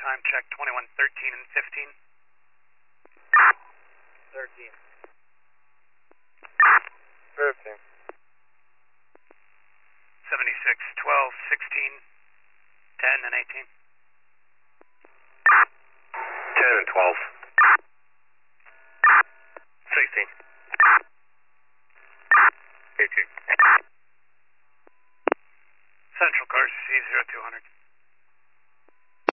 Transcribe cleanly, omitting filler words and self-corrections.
time check 21, 13, and 15. 13. 15. 76, 12, 16, 10, and 18. 10 and 12. 16. 18. Central cars, C0200.